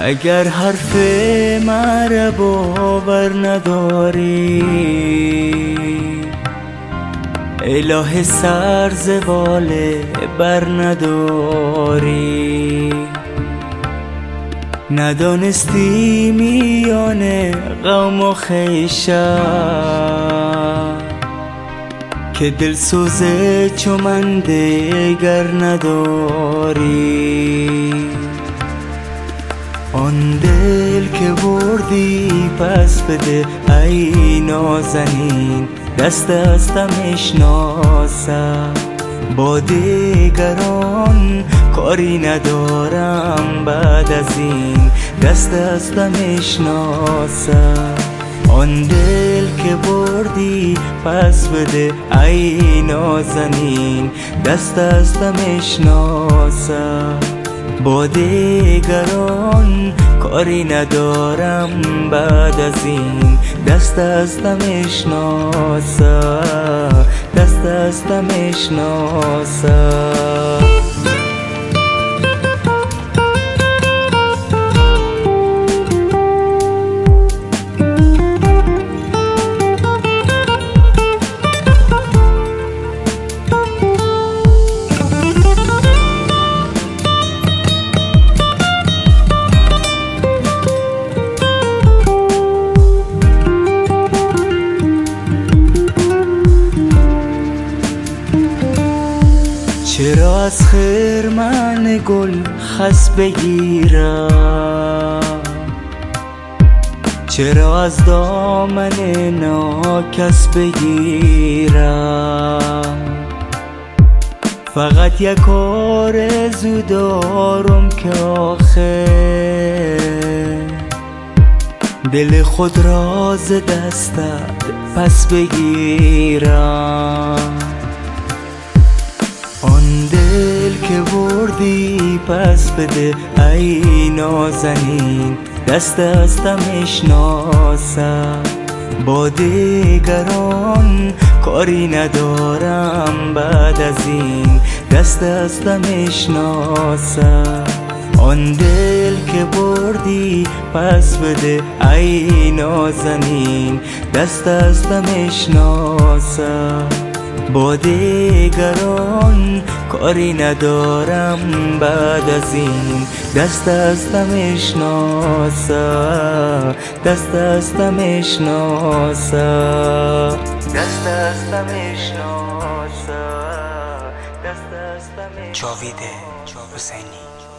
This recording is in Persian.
اگر حرف مرا باور نداری، اله سر زبال بر نداری. ندانستی میان قوم و خویشم که دلسوز چو من دگر نداری. آن دل که بردی پس بده ای نازنین، دست دستم اشناسم با دیگران کاری ندارم. بعد از این دست دستم اشناسم. آن دل که بردی پس بده ای نازنین، دست دستم اشناسم با دیگران کاری ندارم. بعد از این دست دستم اشناسم، دست دستم اشناسم. چرا از خرمن گل خس بگیرم؟ چرا از دامن ناکس بگیرم؟ فقط یک آرزو دارم که آخر دل خود را ز دستت پس بگیرم. آن دل که بردی پس بده ای نازنین، دست دستم اشناسم با دیگران کاری ندارم. بعد از این دست دستم اشناسم. آن دل که بردی پس بده ای نازنین، دست دستم اشناسم با دیگران کاری ندارم. بعد از این دست دستم اشناسم، دست دستم اشناسم، دست دستم اشناسم، دست دستم. جاوید حسینی.